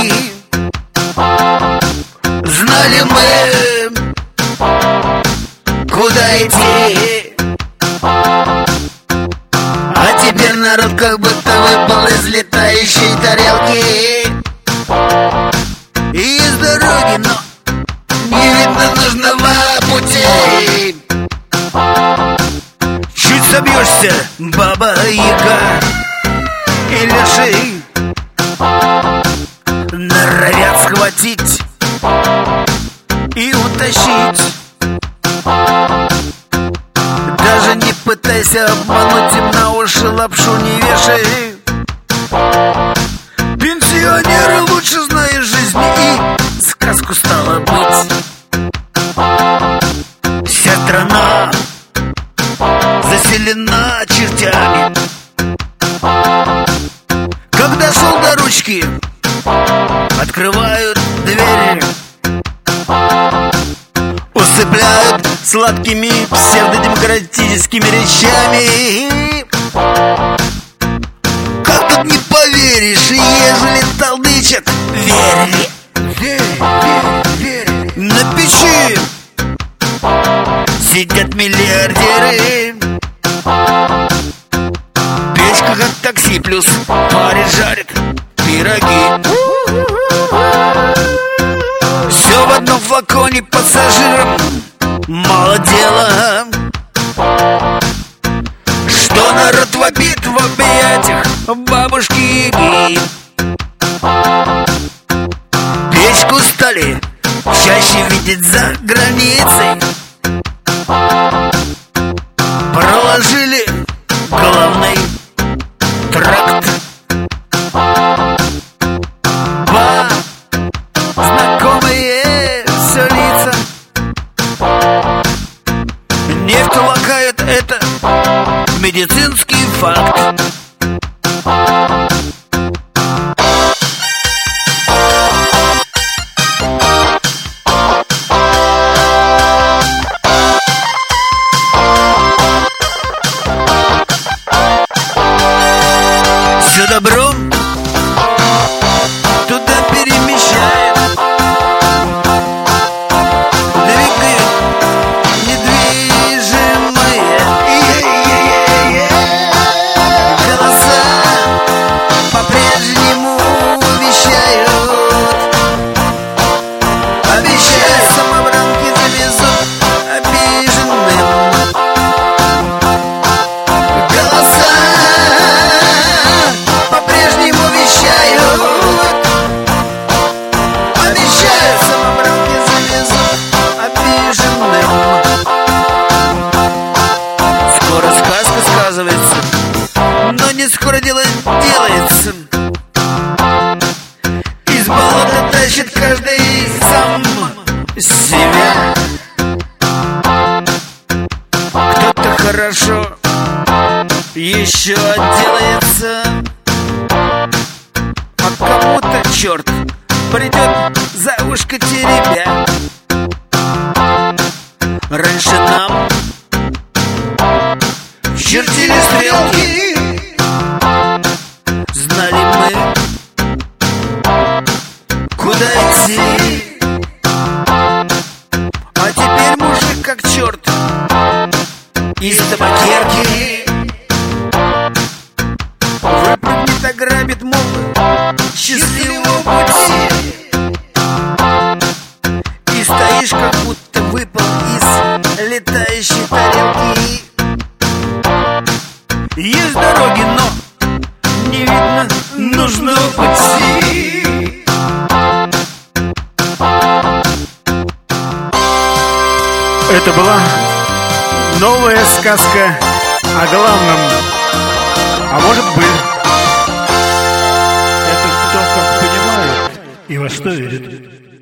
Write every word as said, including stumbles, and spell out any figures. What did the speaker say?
Знали мы, куда идти. А теперь народ как будто выпал из летающей тарелки. И из дороги, но не видно нужного пути. Чуть собьешься, баба-яга и леши норовят схватить и утащить. Даже не пытайся обмануть, им на уши лапшу не вешай. Пенсионеры лучше знают жизни и сказку стало быть. Вся страна заселена чертями. Когда шел до ручки, открывают двери, усыпляют сладкими псевдодемократическими речами. Как тут не поверишь, ежели толдычат, верь, верь, верь, верь. На печи сидят миллиардеры. Печка как такси, плюс парень жарит пироги. Все в одном флаконе пассажирам мало дела, что народ вопит в объятиях бабушки-яги. Печку стали чаще видеть за границей. Проложили головный тракт. Ба, знакомые все лица. Нефть лакает, это медицинский факт. Все добро туда перемещает, двигает недвижимое. Голоса по-прежнему вещают, обещают, самобранки завезут обиженным. Голоса по-прежнему вещают, обещают, самобранки завезут обиженным. Скоро сказка сказывается, но не скоро дело делается. Из болота тащит каждый сам себя. Кто-то хорошо еще отделается, а кому-то черт придет за ушко теребя. Раньше нам чертили стрелки, знали мы, куда идти. А теперь мужик как черт из табакерки выпрыгнет, ограбит, мол, счастливого пути. И стоишь, как будто выпал из летающей тарелки. Есть дороги, но не видно нужного пути. Это была новая сказка о главном. А может быть, это кто как понимает и во что верит.